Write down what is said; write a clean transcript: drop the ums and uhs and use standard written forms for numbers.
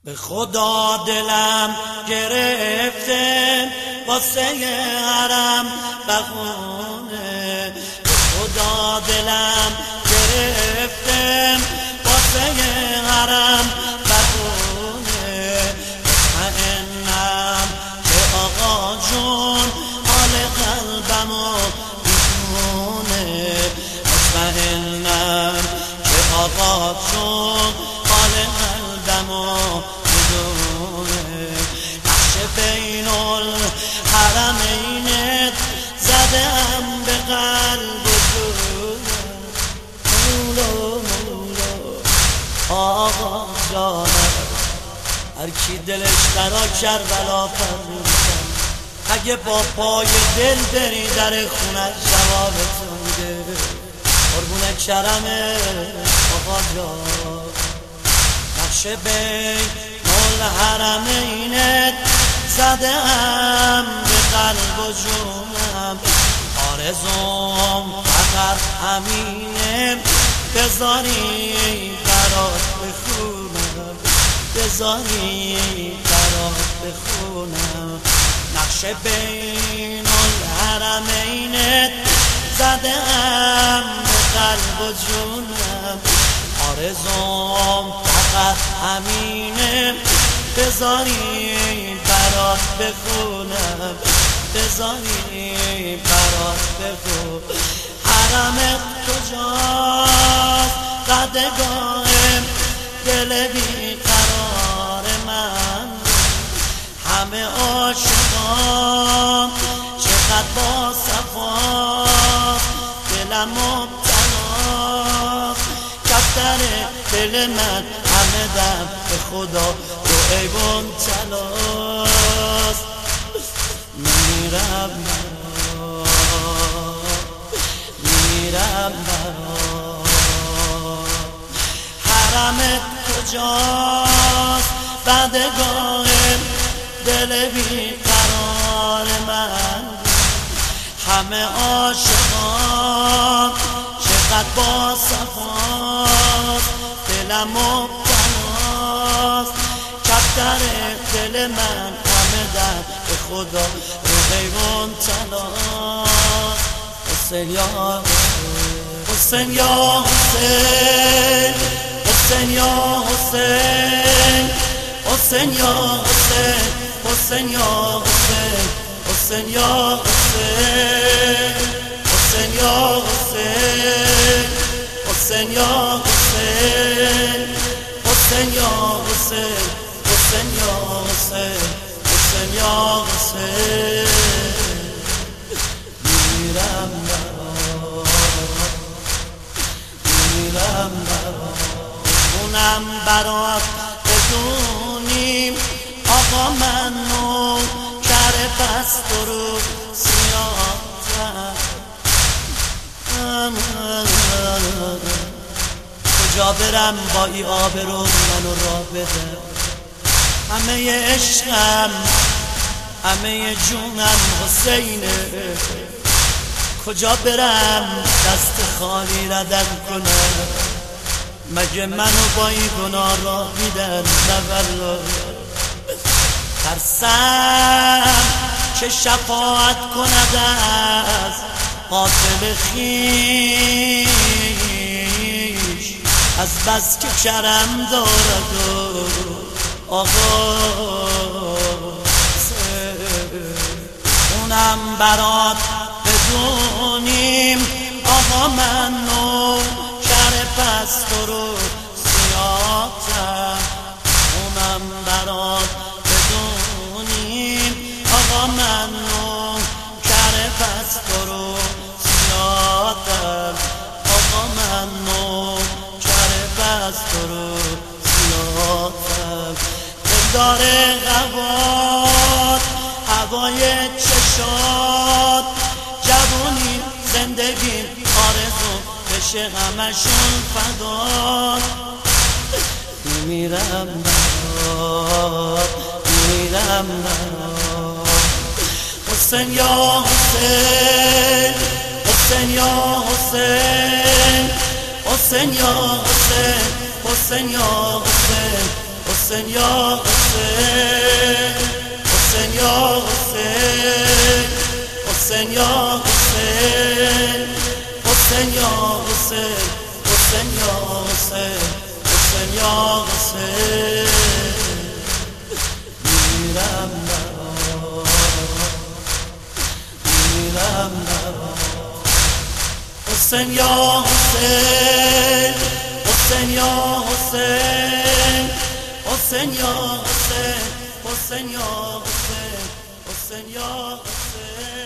به خدا دلم گرفته واسه حرم بخونه، به خدا دلم گرفته واسه حرم بخونه. مطمئنم که آقا جون حال قلبمو میدونه، مطمئنم که آقا جون حال قلبمو میدونه. نقش بین الحرمینت زدم به قلب و جونم. آقا جانم هر کی دلش برا کربلا فرمودم، اگه با پای دل بری در خونه جوابتون میده. قربون کرمه آقا جان، نقش بین الحرمینت زدم به قلب و جونم. آرزوم فقط همینه، بذاری برات بخونم، بذاری برات بخونم. نقش بین الحرمینت زدم به قلب و جونم. آرزوم فقط همینه، بذاری برات بخونم، بذاری برات بخونم. حرمت کجاست قدگاه دل بی قرار من؟ همه عاشقان چقدر با صفاست، دلم مبتلاست کفتر دل من. همه دم به خدا رو ایوان تلاست. میرم حرمت کجاست بدگاه دل بی قرار من؟ همه عاشقان چقدر با صفاست، دلم مبتلاست کفتر دل من. همه در به خدا رو حیوان تلاست. حسین یا حسین، یا حسین، حسین یا حسین، حسین یا حسین، حسین یا حسین، حسین یا حسین، حسین یا حسین، حسین یا حسین، حسین یا حسین، حسین یا حسین، حسین یا حسین. میرم برات بدونیم آقا من نوکر پست رو سیاه‌تر. کجا برم با ای آبرو منو راه بده؟ همه عشقم همه جونم حسینه. کجا برم دست خالی ردم کنم؟ مگه منو با این گناه راه میدن؟ نه والله ترسم که شفاعت کند از قاتل خویش، از بس که کرم دارد آقا. اونم برات بدونیم آقا من نوکر پست رو سیاه‌تر. اونم برات بدونیم آقا من نوکر پست رو سیاه‌تر. آقا من نوکر پست رو سیاه‌تر. دلدار غوات هوای چشات، جوونی زندگی آرزو بشه همشون فدا. میرم برات، میرم برات. حسین یا حسین، حسین یا حسین، حسین یا حسین، حسین یا حسین، حسین یا حسین حسین یا حسین حسین یا حسین حسین یا حسین حسین یا حسین حسین یا حسین میرم حسین یا حسین حسین یا حسین حسین یا حسین حسین یا حسین حسین یا حسین